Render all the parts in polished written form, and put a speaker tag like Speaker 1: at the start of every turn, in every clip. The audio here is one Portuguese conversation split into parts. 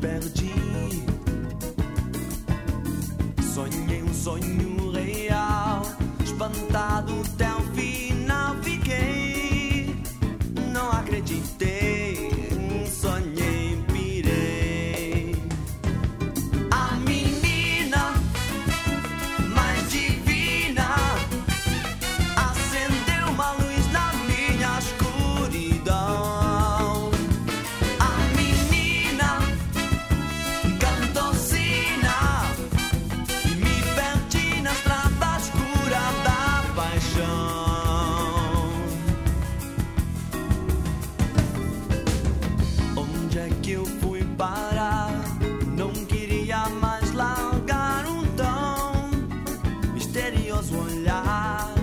Speaker 1: perdi. Sonhei um sonho real, espantado até o final fiquei. Não acreditei, sonhei, pirei. A menina mais divina acendeu uma luz na minha escuridão. A menina cantou sina e me perdi na estrada escura da paixão. Onde é que eu fui parar? Não queria mais largar um tão misterioso olhar.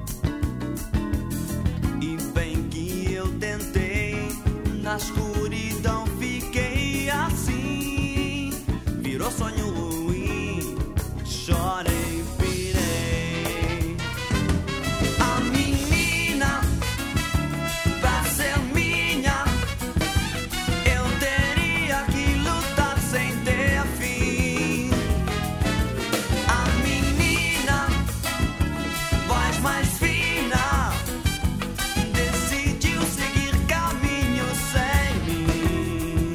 Speaker 1: E bem que eu tentei, na escuridão fiquei assim. Virou sonho ruim, chorei, pirei. A menina, pra ser minha, eu teria que lutar sem ter fim. A menina, voz mais fina, decidiu seguir caminho sem mim.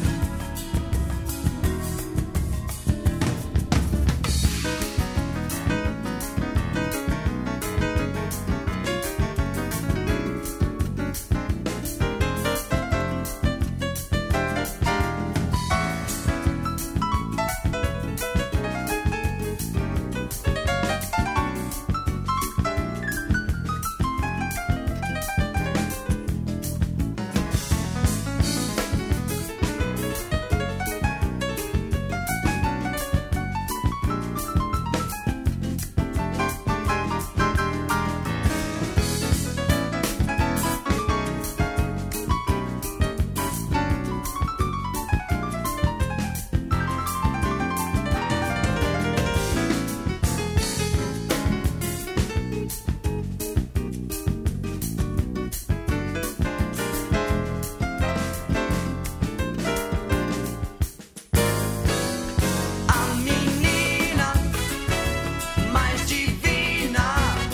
Speaker 1: A menina mais divina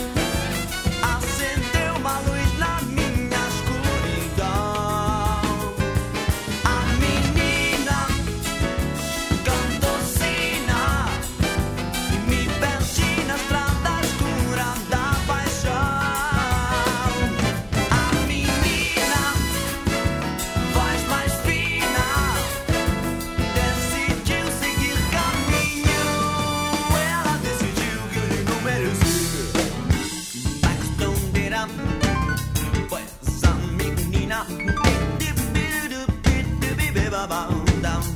Speaker 1: acendeu uma luz na minha escuridão. A menina cantou sina e me perdi na estrada escura da paixão. A menina, voz mais fina, decidiu seguir caminho. Ela decidiu que ele não merecia. Vai esconder a pois a menina.